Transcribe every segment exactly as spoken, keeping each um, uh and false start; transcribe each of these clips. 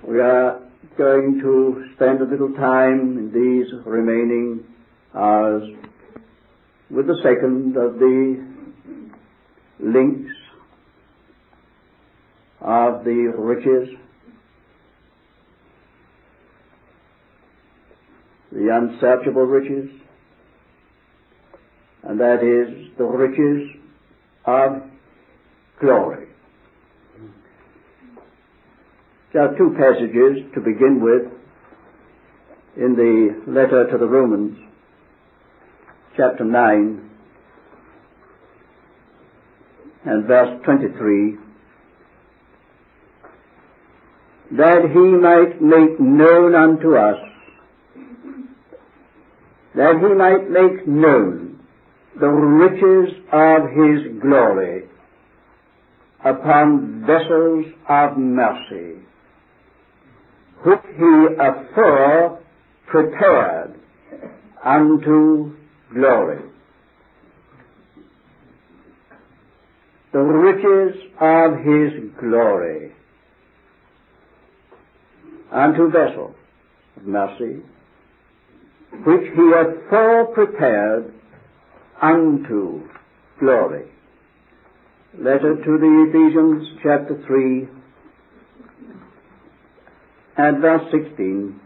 We are going to spend a little time in these remaining hours with the second of the links of the riches, the unsearchable riches, and that is the riches of glory. There are two passages to begin with in the letter to the Romans, chapter nine and verse twenty-three, that he might make known unto us, that he might make known the riches of his glory upon vessels of mercy, which he afore prepared unto glory. The riches of his glory unto vessels of mercy, which he afore prepared unto glory. Letter to the Ephesians, chapter three, and verse sixteen,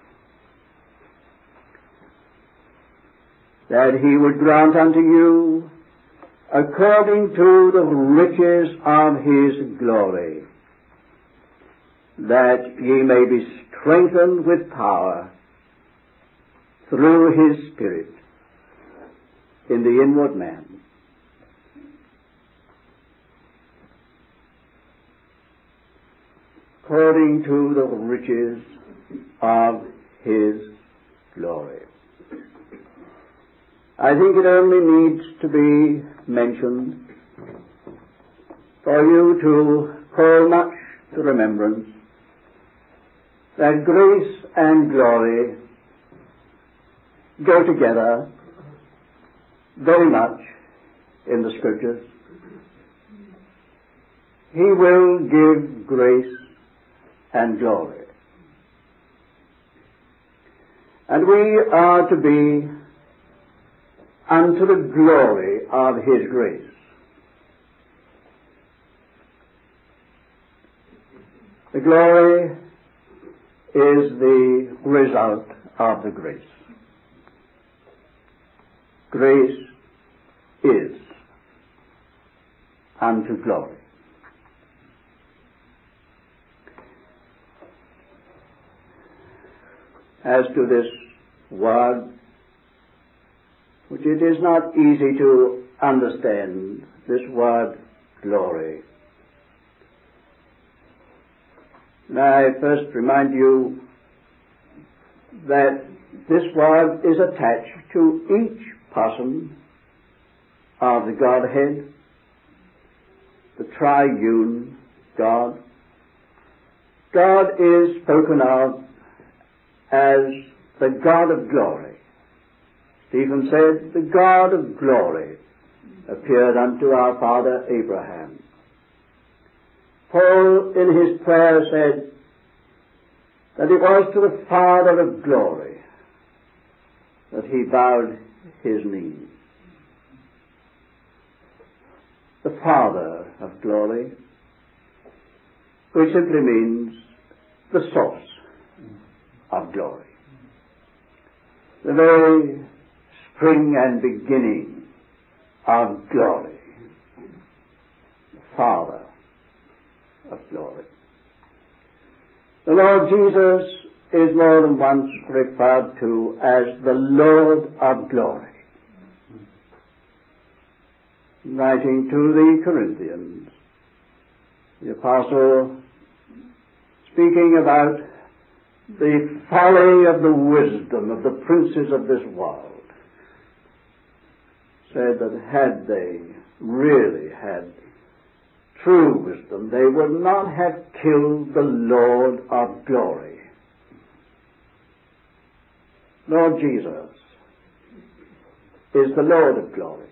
that he would grant unto you according to the riches of his glory, that ye may be strengthened with power through his Spirit in the inward man. According to the riches of his glory. I think it only needs to be mentioned for you to call much to remembrance that grace and glory go together very much in the Scriptures. He will give grace and glory. And we are to be unto the glory of his grace. The glory is the result of the grace. Grace is unto glory. As to this word, which it is not easy to understand, this word glory. May I first remind you that this word is attached to each person of the Godhead, the triune God. God is spoken of as the God of glory. Stephen said, the God of glory appeared unto our father Abraham. Paul in his prayer said that it was to the Father of glory that he bowed his knees. The Father of glory, which simply means the source of glory. The very spring and beginning of glory. The Father of glory. The Lord Jesus is more than once referred to as the Lord of glory. Writing to the Corinthians, the Apostle, speaking about the folly of the wisdom of the princes of this world, said that had they really had true wisdom, they would not have killed the Lord of glory. Lord Jesus is the Lord of glory.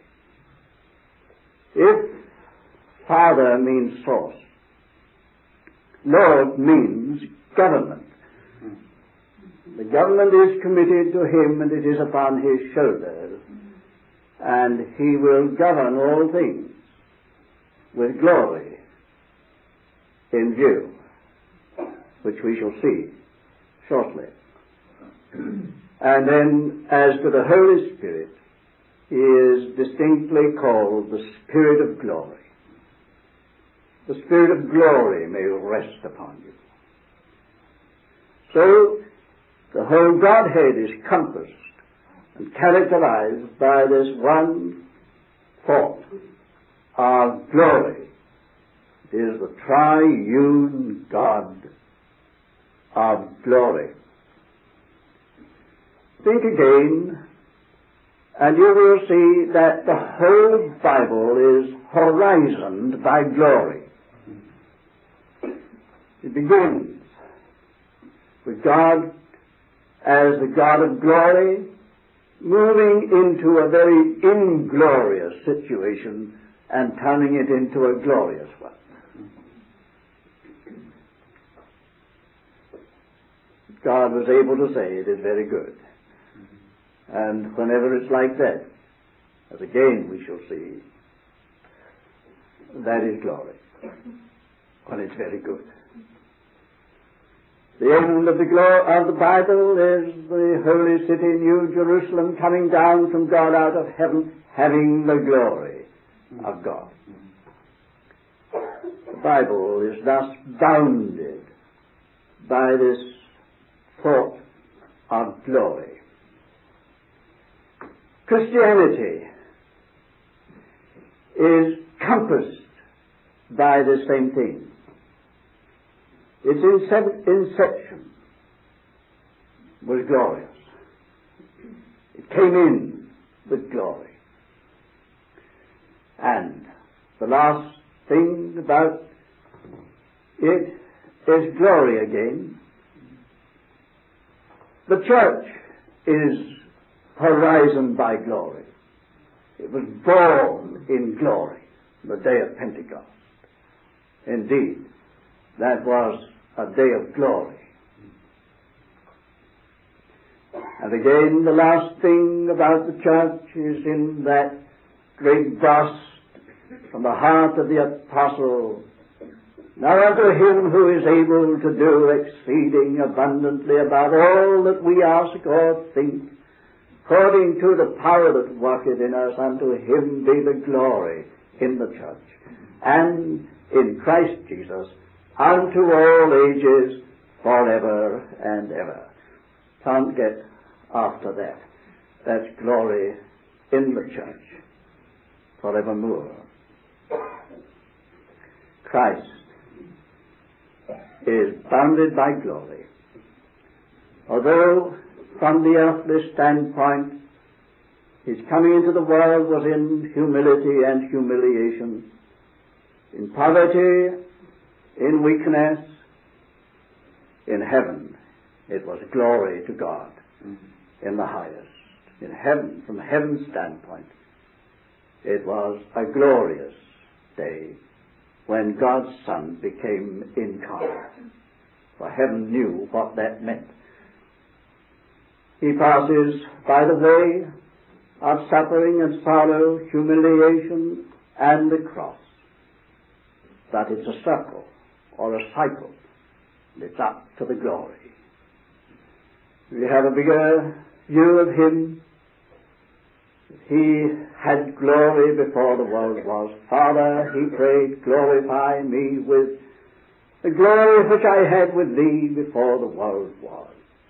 If Father means source, Lord means government. The government is committed to him, and it is upon his shoulders, and he will govern all things with glory in view, which we shall see shortly. And then, as to the Holy Spirit, he is distinctly called the Spirit of glory. The Spirit of glory may rest upon you. So, the whole Godhead is compassed and characterized by this one thought of glory. It is the triune God of glory. Think again, and you will see that the whole Bible is horizoned by glory. It begins with God as the God of glory, moving into a very inglorious situation and turning it into a glorious one. God was able to say it is very good. And whenever it's like that, as again we shall see, that is glory, when it's very good. The end of the glory of the Bible is the holy city, New Jerusalem, coming down from God out of heaven, having the glory of God. The Bible is thus bounded by this thought of glory. Christianity is compassed by the same thing. Its inception was glorious. It came in with glory. And the last thing about it is glory again. The church is horizoned by glory. It was born in glory on the day of Pentecost. Indeed, that was a day of glory. And again, the last thing about the church is in that great burst from the heart of the apostle, now unto him who is able to do exceeding abundantly above all that we ask or think, according to the power that worketh in us, unto him be the glory in the church and in Christ Jesus unto all ages, forever and ever. Can't get after that. That's glory in the church forevermore. Christ is bounded by glory. Although from the earthly standpoint his coming into the world was in humility and humiliation, in poverty, in weakness, in heaven it was glory to God in the highest. In heaven, from heaven's standpoint, it was a glorious day when God's Son became incarnate. For heaven knew what that meant. He passes by the way of suffering and sorrow, humiliation, and the cross. But it's a circle or a cycle. It's up to the glory. We have a bigger view of him. He had glory before the world was. Father, he prayed, glorify me with the glory which I had with thee before the world was.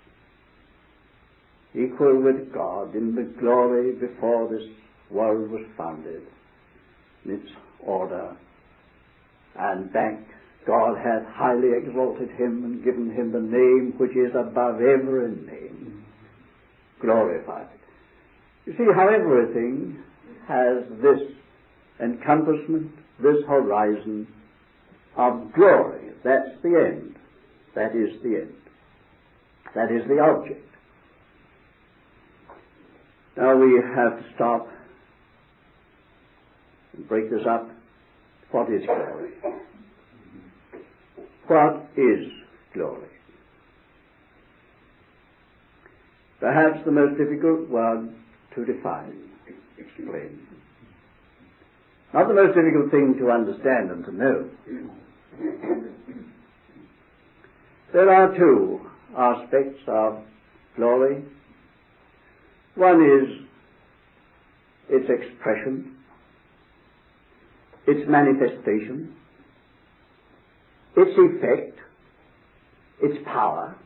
Equal with God in the glory before this world was founded, in its order. And thank God hath highly exalted him and given him the name which is above every name. Glorified. You see how everything has this encompassment, this horizon of glory. That's the end. That is the end. That is the object. Now we have to stop and break this up. What is glory? What is glory? perhaps the most difficult word to define, explain. Not the most difficult thing to understand and to know. There are two aspects of glory. One is its expression, its manifestation, its effect, its power.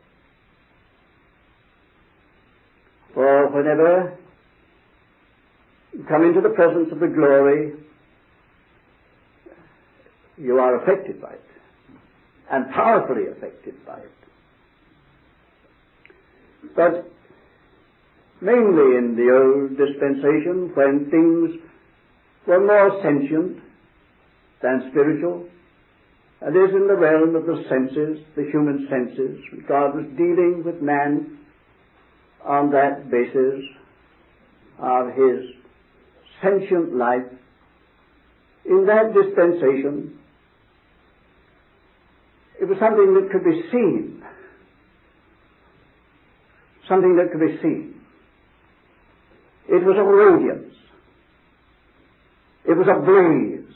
For whenever you come into the presence of the glory, you are affected by it, and powerfully affected by it. But mainly in the old dispensation, when things were more sentient than spiritual, and is in the realm of the senses, the human senses, God was dealing with man on that basis of his sentient life. In that dispensation, it was something that could be seen. Something that could be seen. It was a radiance. It was a blaze.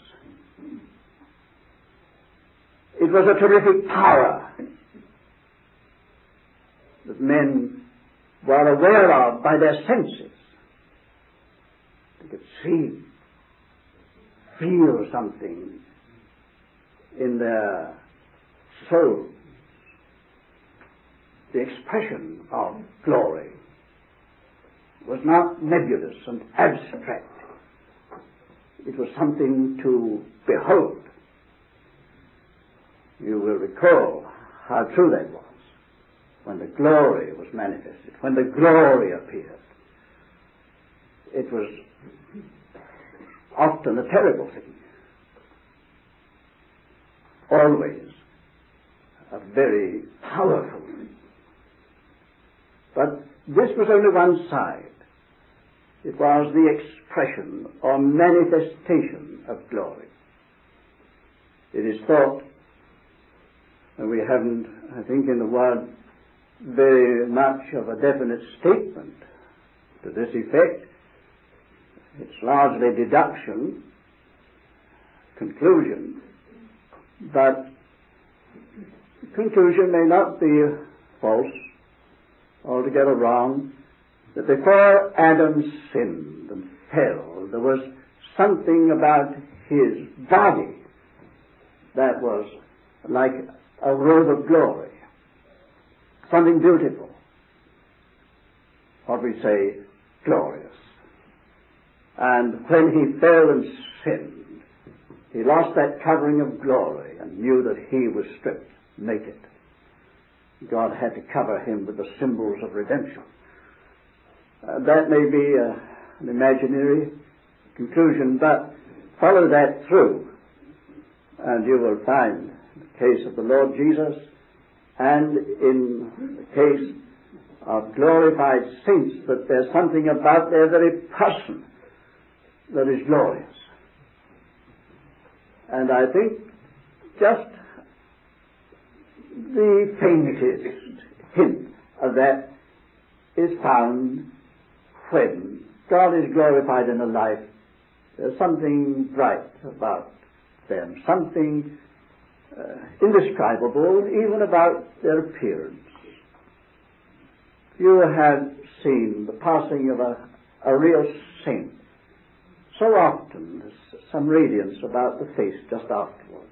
It was a terrific power that men were aware of by their senses. They could see, feel something in their soul. The expression of glory was not nebulous and abstract. It was something to behold. You will recall how true that was when the glory was manifested, when the glory appeared. It was often a terrible thing, always a very powerful thing. But this was only one side. It was the expression or manifestation of glory. It is thought, and we haven't, I think, in the word very much of a definite statement to this effect. It's largely deduction, conclusion, but conclusion may not be false, altogether wrong, that before Adam sinned and fell, there was something about his body that was like a robe of glory, something beautiful, what we say, glorious. And when he fell and sinned, he lost that covering of glory and knew that he was stripped naked. God had to cover him with the symbols of redemption. Uh, that may be uh, an imaginary conclusion, but follow that through, and you will find in the case of the Lord Jesus and in the case of glorified saints that there's something about their very person that is glorious. And I think just the faintest hint of that is found when God is glorified in a life. There's something bright about them, something uh, indescribable even about their appearance. You have seen the passing of a, a real saint. So often there's some radiance about the face just afterward.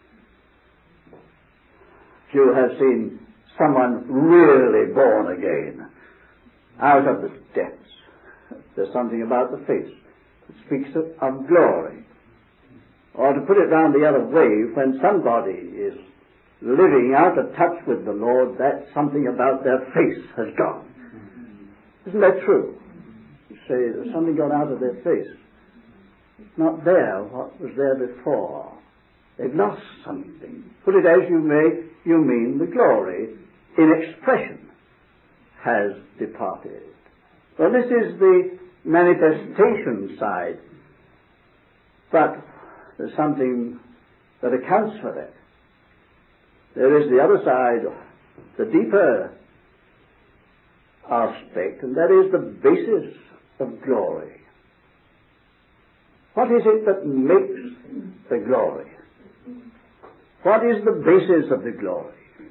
You have seen someone really born again out of the depths. There's something about the face that speaks of, of glory. Or to put it round the other way, when somebody is living out of touch with the Lord, that something about their face has gone. Isn't that true? You say there's something gone out of their face. It's not there what was there before. They've lost something. Put it as you may, you mean the glory in expression has departed. Well, this is the manifestation side, but there's something that accounts for that. There is the other side, the deeper aspect, and that is the basis of glory. What is it that makes the glory? What is the basis of the glory?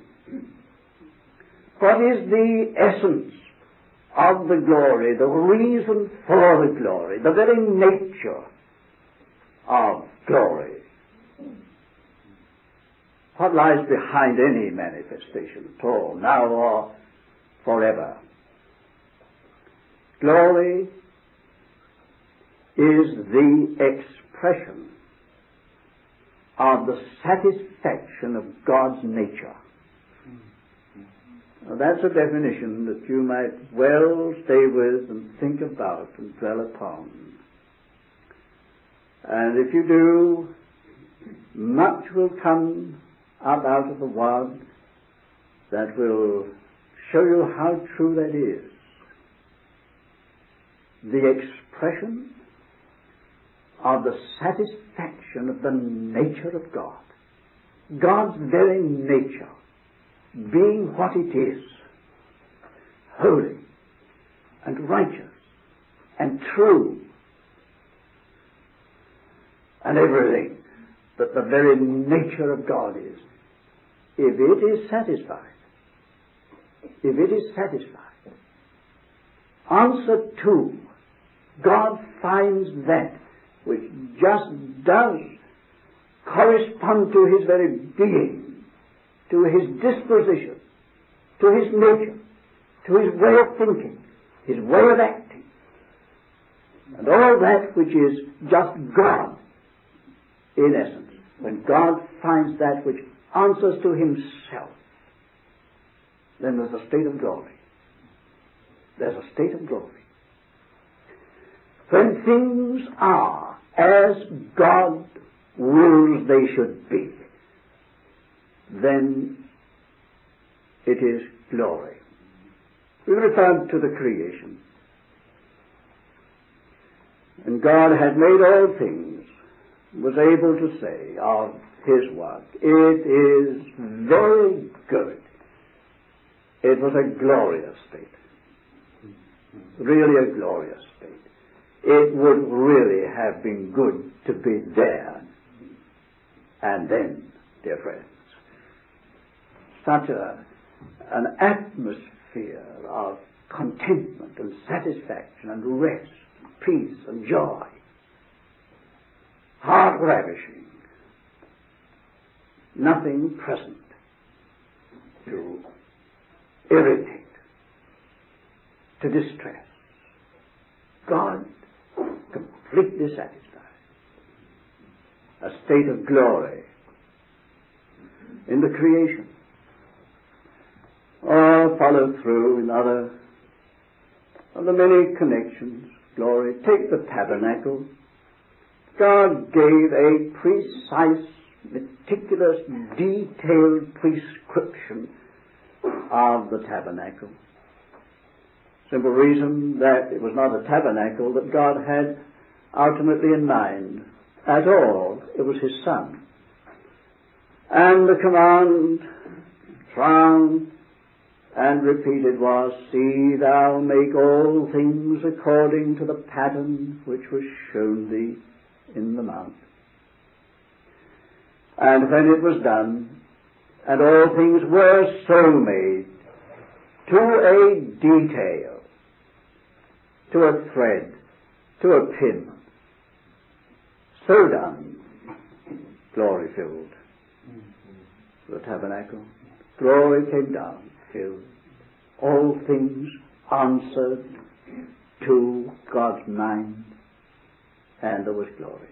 What is the essence of the glory, the reason for the glory, the very nature of glory? What lies behind any manifestation at all, now or forever? Glory is the expression of the satisfaction of God's nature. Now, that's a definition that you might well stay with and think about and dwell upon. And if you do, much will come up out of the Word that will show you how true that is. The expression of the satisfaction of the nature of God. God's very nature being what it is, holy and righteous and true and everything that the very nature of God is. If it is satisfied, if it is satisfied, answer to, God finds that which just does correspond to His very being, to His disposition, to His nature, to His way of thinking, His way of acting, and all that which is just God in essence. When God finds that which answers to Himself, then there's a state of glory. There's a state of glory. When things are as God wills they should be, then it is glory. We return to the creation. And God had made all things, was able to say of His work, it is very good. It was a glorious state. Really a glorious state. It would really have been good to be there. And then, dear friends, such a, an atmosphere of contentment and satisfaction and rest, peace and joy, heart ravishing, nothing present to irritate, to distress. God completely satisfied. A state of glory in the creation. Or follow through in other of the many connections. Glory. Take the tabernacle. God gave a precise, meticulous, detailed prescription of the tabernacle. Simple reason that it was not a tabernacle that God had ultimately in mind at all. It was His Son. And the command, found and repeated, was, see thou make all things according to the pattern which was shown thee in the mount. And when it was done, and all things were so made, to a detail, to a thread, to a pin, so done, glory filled the tabernacle. Glory came down, filled. All things answered to God's mind, and there was glory.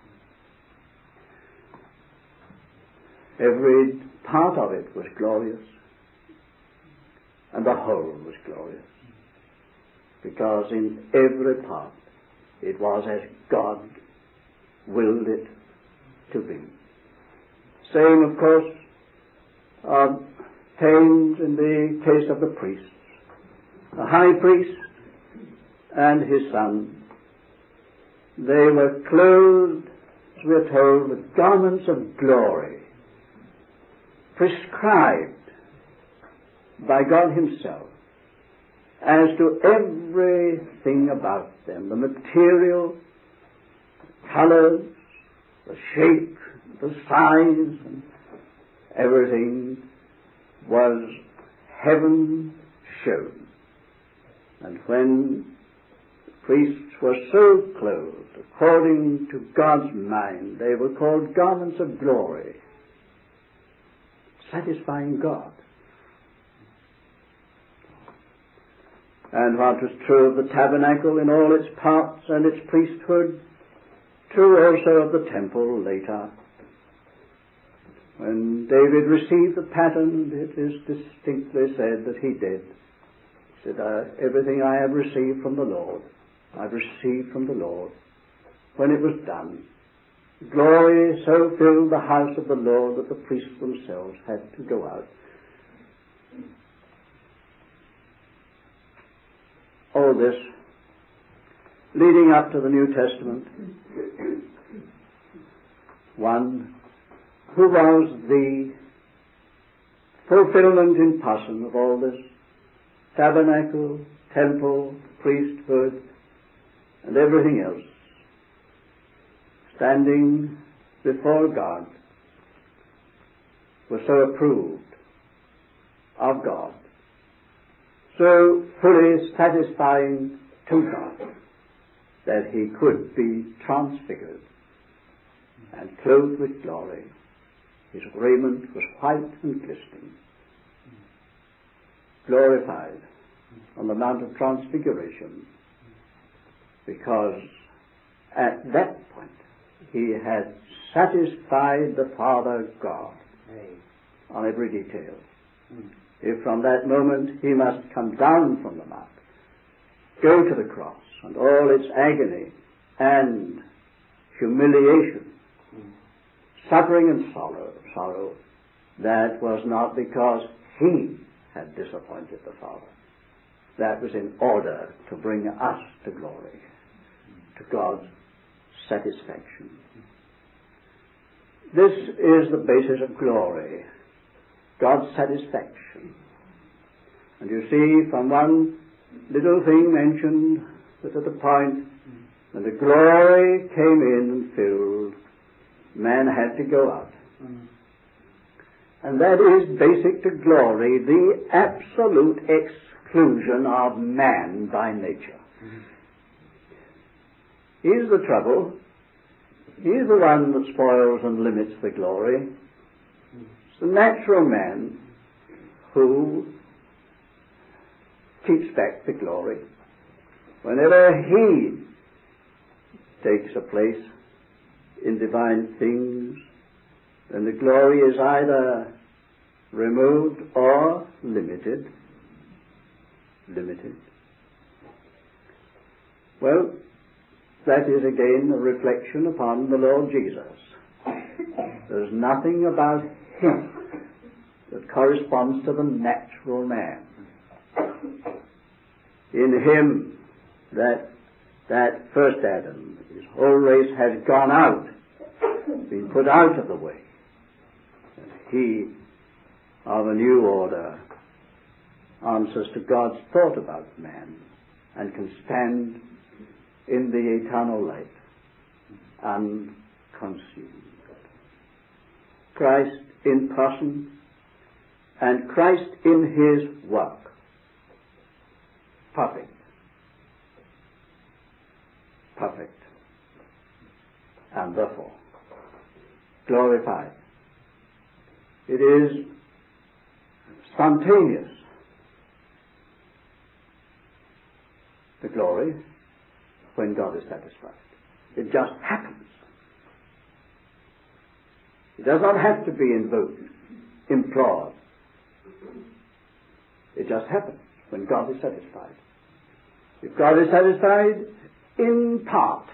Every part of it was glorious, and the whole was glorious, because in every part it was as God willed it to be. Same, of course, obtained in the case of the priests. The high priest and his son, they were clothed, as we are told, with garments of glory, prescribed by God Himself as to everything about them, the material, the colors, the shape, the size, and everything was heaven shown. And when the priests were so clothed, according to God's mind, they were called garments of glory, satisfying God. And what was true of the tabernacle in all its parts and its priesthood, true also of the temple later. When David received the pattern, it is distinctly said that he did. He said, uh, everything I have received from the Lord, I've received from the Lord. When it was done, glory so filled the house of the Lord that the priests themselves had to go out. All this leading up to the New Testament. One who was the fulfillment in person of all this tabernacle, temple, priesthood, and everything else, standing before God, was so approved of God, so fully satisfying to God, that he could be transfigured and clothed with glory. His raiment was white and glistening, glorified on the Mount of Transfiguration, because at that point he had satisfied the Father God on every detail. If from that moment he must come down from the mount, go to the cross and all its agony and humiliation, suffering and sorrow, sorrow, that was not because he had disappointed the Father. That was in order to bring us to glory, to God's satisfaction. This is the basis of glory, God's satisfaction. And you see from one little thing mentioned that at the point when the glory came in and filled, man had to go out. Mm. And that is basic to glory, the absolute exclusion of man by nature. Mm. He's the trouble. He's the one that spoils and limits the glory. It's the natural man who keeps back the glory. Whenever he takes a place in divine things, then the glory is either removed or limited. Limited. Well, that is again a reflection upon the Lord Jesus. There's nothing about him that corresponds to the natural man. In him, that that first Adam, his whole race had gone out, been put out of the way. And he, of a new order, answers to God's thought about man and can stand in the eternal light unconsumed. Christ in person and Christ in his work. Perfect. Perfect. And therefore glorified. It is spontaneous. The glory when God is satisfied. It just happens. It does not have to be invoked, implored. It just happens when God is satisfied. If God is satisfied in part,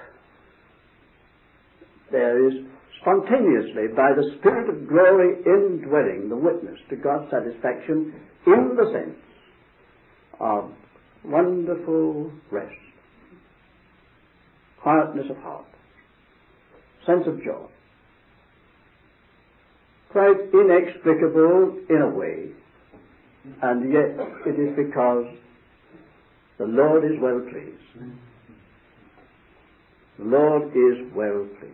there is spontaneously, by the Spirit of glory indwelling, the witness to God's satisfaction in the sense of wonderful rest, quietness of heart, sense of joy. Quite inexplicable in a way, and yet it is because The Lord is well pleased. The Lord is well pleased.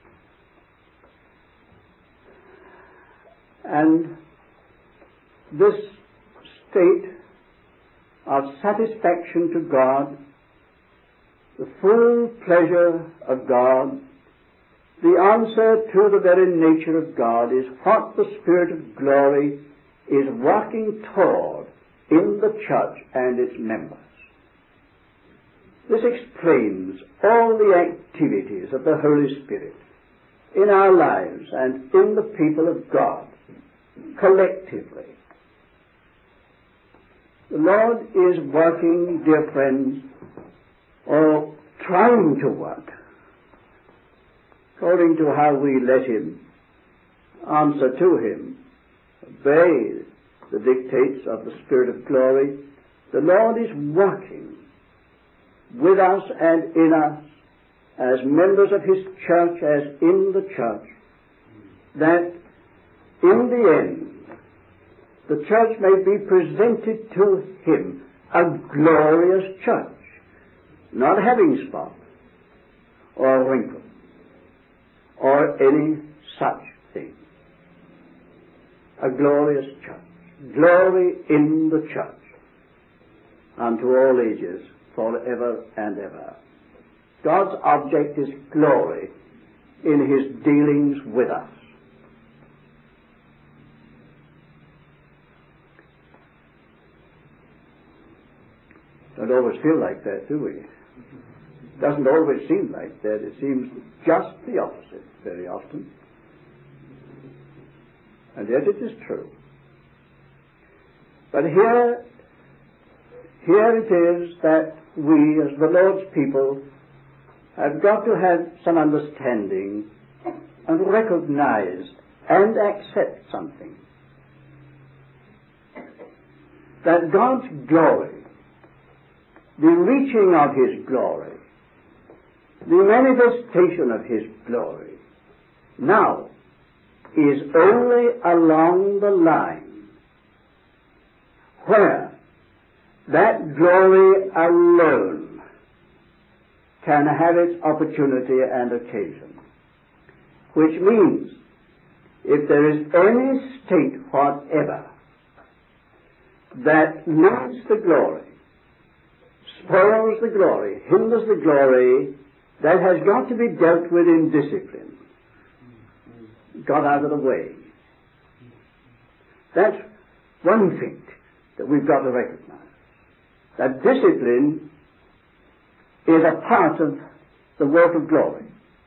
And this state of satisfaction to God, the full pleasure of God, the answer to the very nature of God is what the Spirit of glory is working toward in the church and its members. This explains all the activities of the Holy Spirit in our lives and in the people of God collectively. The Lord is working, dear friends, or trying to work, according to how we let Him, answer to Him, obey the dictates of the Spirit of glory. The Lord is working with us and in us as members of His church, as in the church, that in the end the church may be presented to Him a glorious church, not having spot or wrinkle or any such thing. A glorious church. Glory in the church unto all ages, forever and ever. God's object is glory in His dealings with us. Don't always feel like that, do we? Doesn't always seem like that. It seems just the opposite very often. And yet it is true. But here, here it is that we, as the Lord's people, have got to have some understanding and recognize and accept something. That God's glory, the reaching of His glory, the manifestation of His glory, now is only along the line where that glory alone can have its opportunity and occasion. Which means, if there is any state whatever that limits the glory, spoils the glory, hinders the glory, that has got to be dealt with in discipline. Got out of the way. That's one thing that we've got to recognize. That discipline is a part of the work of glory.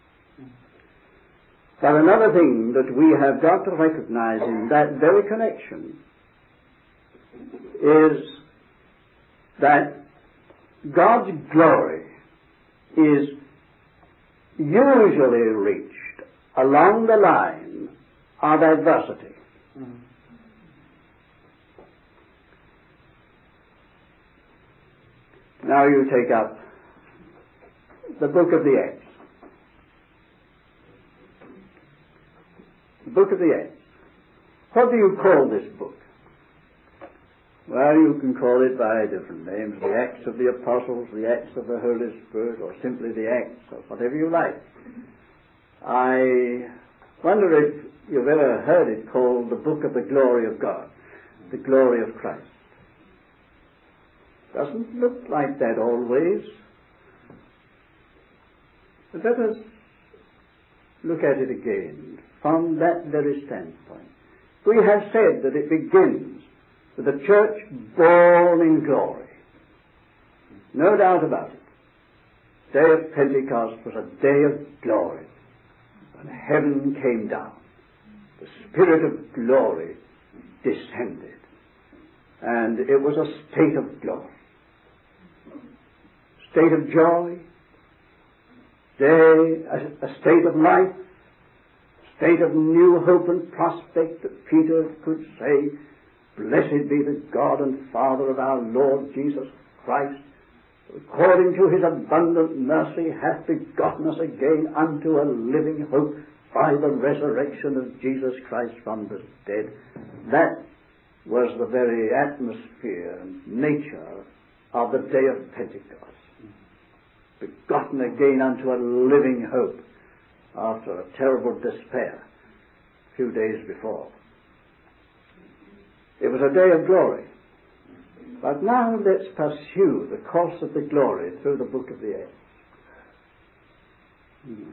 But another thing that we have got to recognize in that very connection is that God's glory is usually reached along the line of adversity. Mm-hmm. Now you take up the book of the Acts. The book of the Acts. What do you call this book? Well, you can call it by different names, the Acts of the Apostles, the Acts of the Holy Spirit, or simply the Acts, or whatever you like. I wonder if you've ever heard it called the Book of the Glory of God, the Glory of Christ. Doesn't look like that always. But let us look at it again from that very standpoint. We have said that it begins with the church born in glory. No doubt about it. The day of Pentecost was a day of glory. When heaven came down, the Spirit of glory descended. And it was a state of glory. State of joy, day, a, a state of life, state of new hope and prospect that Peter could say, "Blessed be the God and Father of our Lord Jesus Christ, who according to His abundant mercy hath begotten us again unto a living hope by the resurrection of Jesus Christ from the dead." That was the very atmosphere and nature of the day of Pentecost, begotten again unto a living hope after a terrible despair a few days before. It was a day of glory. But now let's pursue the course of the glory through the book of the Acts. Hmm.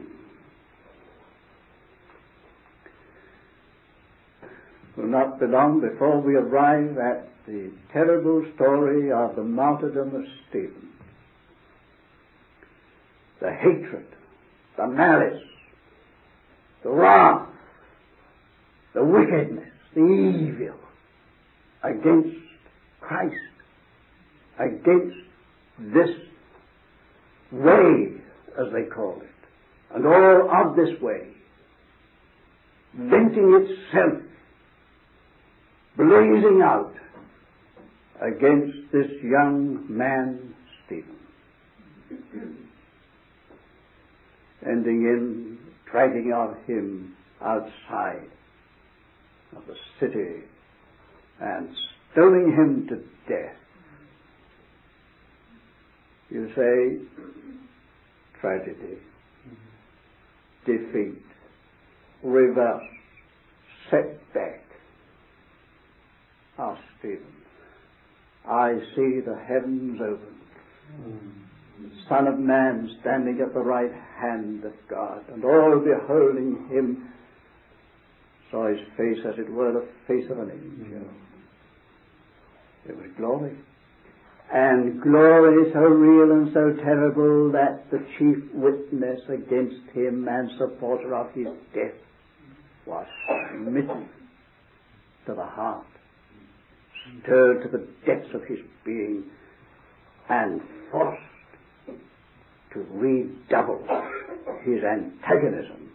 It will not be long before we arrive at the terrible story of the martyrdom of Stephen. The hatred, the malice, the wrath, the wickedness, the evil against Christ, against this way, as they call it, and all of this way, venting itself, blazing out against this young man, Stephen, ending in dragging of him outside of the city and stoning him to death. You say, tragedy, defeat, reverse, setback. Ah, Stephen, I see the heavens open. The Son of Man standing at the right hand of God, and all beholding him saw his face as it were the face of an angel. It was glory. And glory so real and so terrible that the chief witness against him and supporter of his death was smitten to the heart, stirred to the depths of his being, and forced to redouble his antagonism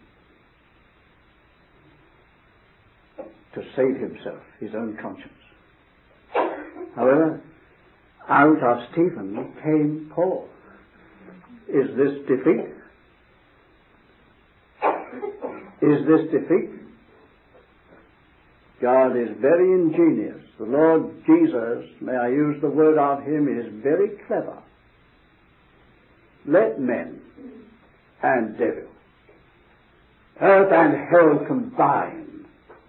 to save himself, his own conscience. However, out of Stephen came Paul. Is this defeat? Is this defeat? God is very ingenious. The Lord Jesus, may I use the word of him, is very clever. Let men and devil, earth and hell combine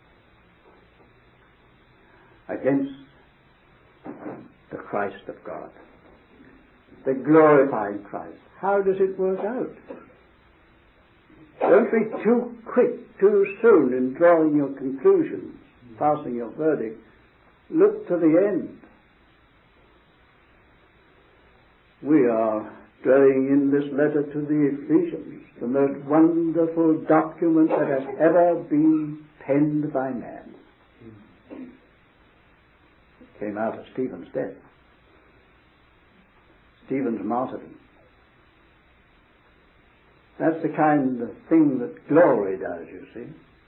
against the Christ of God, the glorified Christ. How does it work out? Don't be too quick, too soon in drawing your conclusions, passing your verdict. Look to the end. We are dwelling in this letter to the Ephesians, the most wonderful document that has ever been penned by man. It came out of Stephen's death, Stephen's martyrdom. That's the kind of thing that glory does, you see.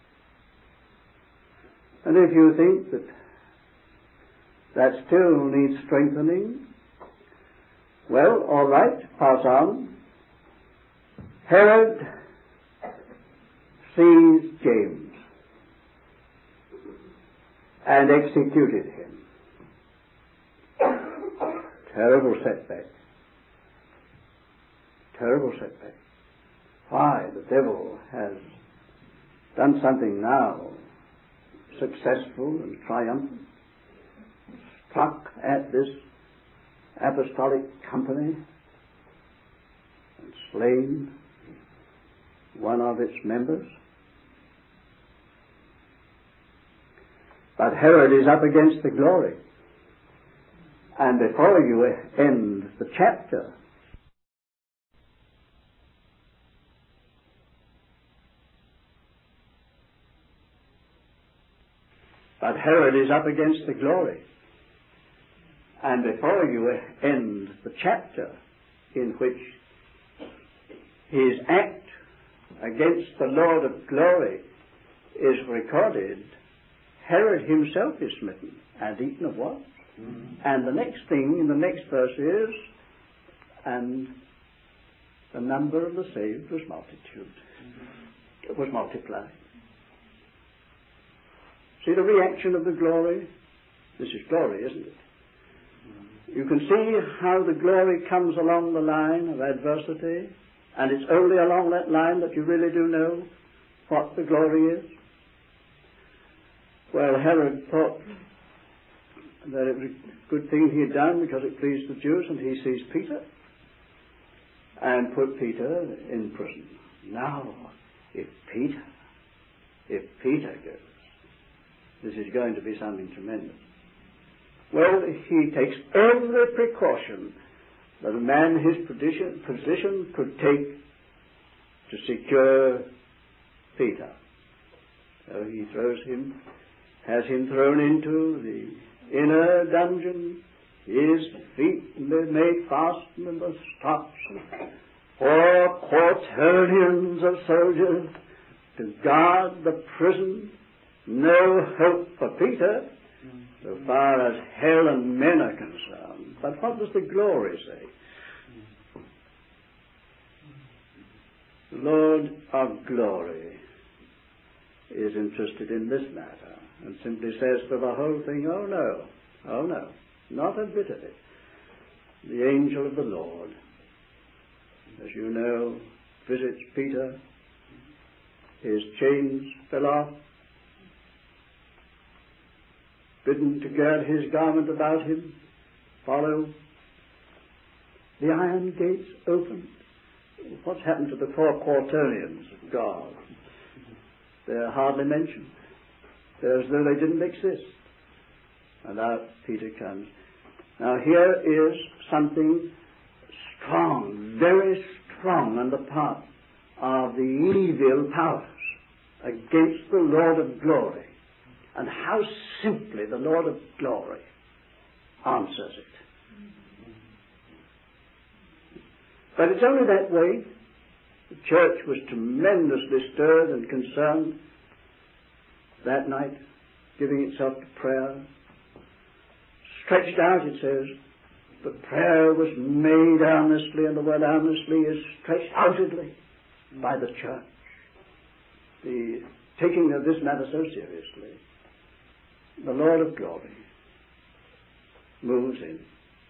And if you think that that still needs strengthening, well, all right, pass on. Herod seized James and executed him. Terrible setback. Terrible setback. Why? The devil has done something now successful and triumphant, struck at this apostolic company and slain one of its members. But Herod is up against the glory. And before you end the chapter, but Herod is up against the glory. And before you end the chapter in which his act against the Lord of glory is recorded, Herod himself is smitten and eaten of what? Mm-hmm. And the next thing in the next verse is, and the number of the saved was multitude. Mm-hmm. It was multiplied. See the reaction of the glory? This is glory, isn't it? You can see how the glory comes along the line of adversity, and it's only along that line that you really do know what the glory is. Well, Herod thought that it was a good thing he had done because it pleased the Jews, and he seized Peter and put Peter in prison. Now, if Peter, if Peter goes, this is going to be something tremendous. Well, he takes every precaution that a man in his position, position could take to secure Peter. So he throws him, has him thrown into the inner dungeon, his feet made fast in the stocks, four quaternions of soldiers to guard the prison. No hope for Peter, so far as hell and men are concerned. But what does the glory say? The Lord of glory is interested in this matter and simply says to the whole thing, oh no, oh no, not a bit of it. The angel of the Lord, as you know, visits Peter. His chains fell off, bidden to gird his garment about him, follow. The iron gates opened. What's happened to the four quaternions of God? They're hardly mentioned. They're as though they didn't exist. And out Peter comes. Now here is something strong, very strong on the part of the evil powers against the Lord of glory. And how simply the Lord of glory answers it. But it's only that way. The church was tremendously stirred and concerned that night, giving itself to prayer. Stretched out, it says, but prayer was made earnestly, and the word earnestly is stretched outwardly by the church. The taking of this matter so seriously. The Lord of glory moves in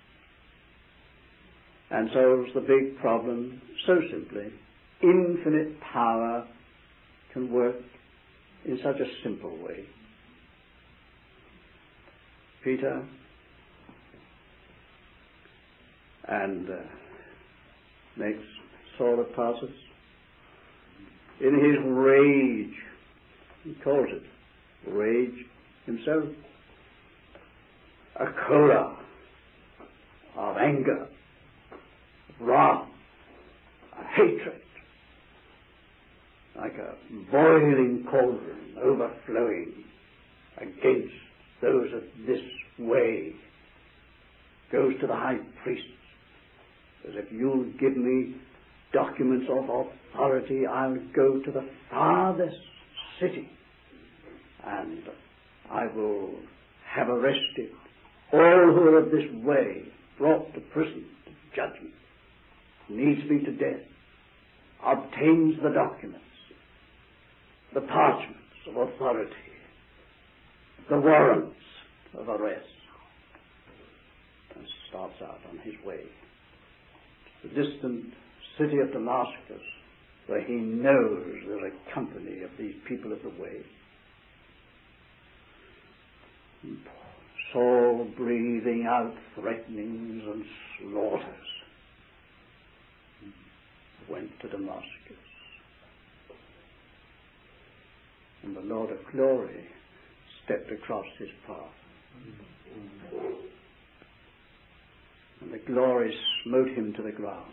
and solves the big problem so simply. Infinite power can work in such a simple way. Peter and uh, next Saul of Tarsus, in his rage, he calls it rage himself, a choler of anger, wrath, a hatred, like a boiling cauldron overflowing against those of this way, goes to the high priest, says, if you'll give me documents of authority, I'll go to the farthest city and I will have arrested all who are of this way, brought to prison, to judgment, needs me to death, obtains the documents, the parchments of authority, the warrants of arrest, and starts out on his way to the distant city of Damascus, where he knows there's a company of these people of the way. Saul breathing out threatenings and slaughters, went to Damascus. And the Lord of glory stepped across his path. And the glory smote him to the ground.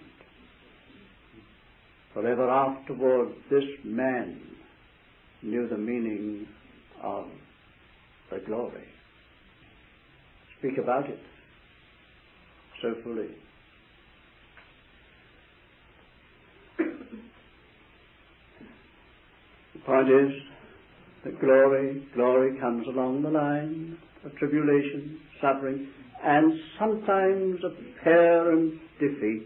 Forever afterward, this man knew the meaning of the glory. Speak about it so fully. The point is that glory, glory comes along the line of tribulation, suffering, and sometimes apparent defeat,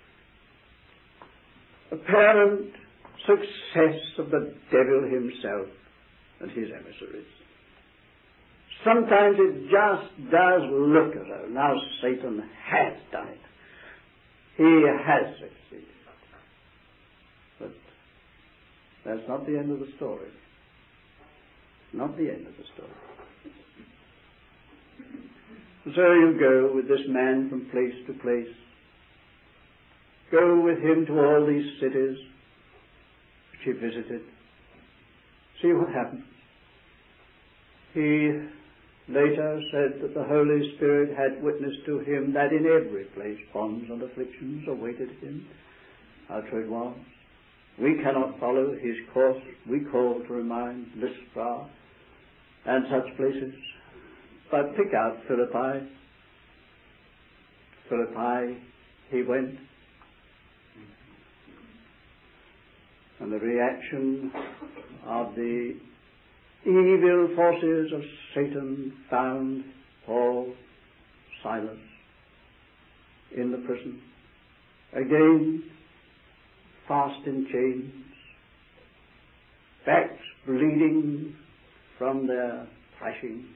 apparent success of the devil himself and his emissaries. Sometimes it just does look as though now Satan has done it. He has succeeded. But that's not the end of the story. Not the end of the story. So you go with this man from place to place. Go with him to all these cities which he visited. See what happens. He later said that the Holy Spirit had witnessed to him that in every place bonds and afflictions awaited him. How true it was. We cannot follow his course. We call to remind Lystra and such places. But pick out Philippi. Philippi, he went. And the reaction of the evil forces of Satan found Paul, Silas in the prison. Again, fast in chains, backs bleeding from their thrashing.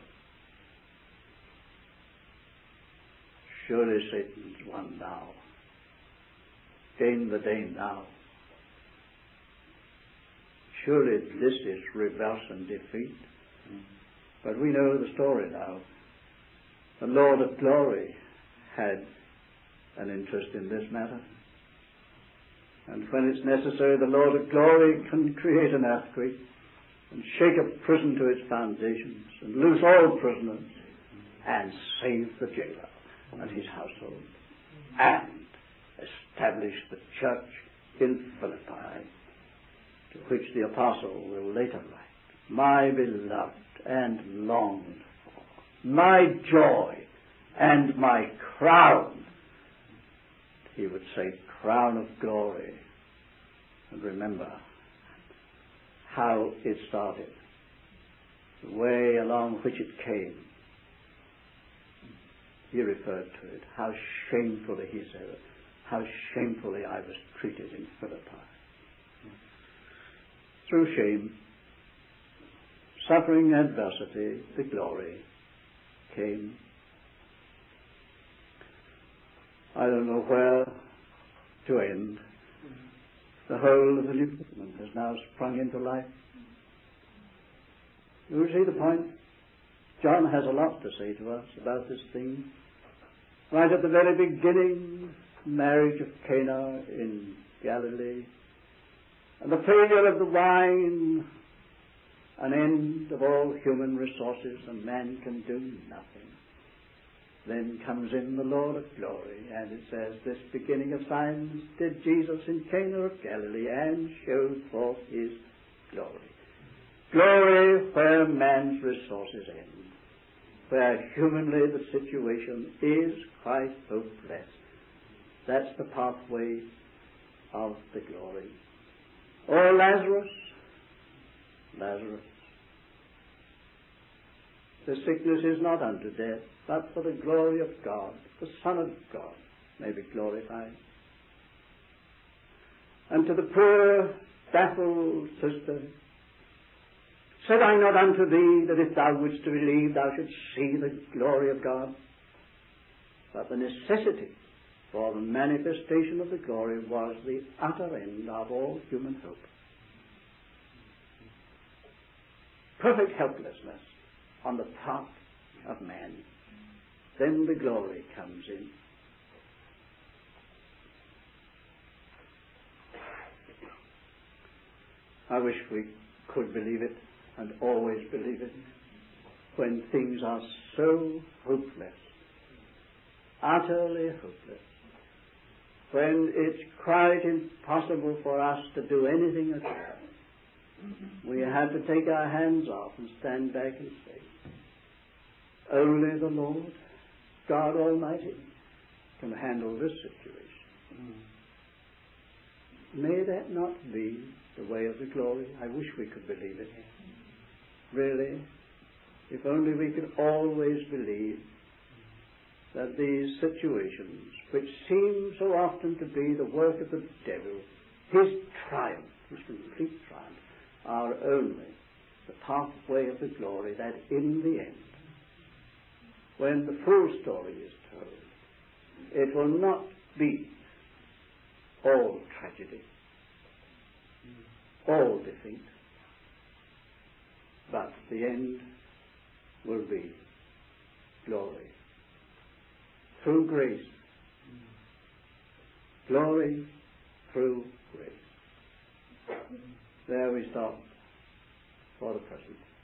Surely Satan's won now. Gain the day now. Surely this is reverse and defeat. Mm. But we know the story now. The Lord of glory had an interest in this matter. And when it's necessary, the Lord of glory can create an earthquake and shake a prison to its foundations and loose all prisoners and save the jailer and his household and establish the church in Philippi, to which the apostle will later write, my beloved and longed for, my joy and my crown. He would say, crown of glory. And remember how it started, the way along which it came. He referred to it, how shamefully, he said, how shamefully I was treated in Philippi. Through shame, suffering, adversity, the glory came. I don't know where to end. The whole of the New Testament has now sprung into life. You see the point? John has a lot to say to us about this thing. Right at the very beginning, marriage of Cana in Galilee, and the failure of the wine, an end of all human resources, and man can do nothing. Then comes in the Lord of glory, and it says, this beginning of signs did Jesus in Cana of Galilee, and showed forth his glory. Glory where man's resources end, where humanly the situation is quite hopeless. That's the pathway of the glory. Oh, Lazarus, Lazarus, the sickness is not unto death, but for the glory of God, the Son of God may be glorified. And to the poor, baffled sister, said I not unto thee that if thou wouldst believe, thou shouldst see the glory of God? But the necessity for the manifestation of the glory was the utter end of all human hope. Perfect helplessness on the part of man. Then the glory comes in. I wish we could believe it and always believe it when things are so hopeless, utterly hopeless, when it's quite impossible for us to do anything at all. We have to take our hands off and stand back and say, only the Lord, God Almighty, can handle this situation. May that not be the way of the glory. I wish we could believe it. Really, if only we could always believe that these situations, which seem so often to be the work of the devil, his triumph, his complete triumph, are only the pathway of the glory, that in the end, when the full story is told, it will not be all tragedy, all defeat, but the end will be glory through grace. Glory through grace. There we stop for the present.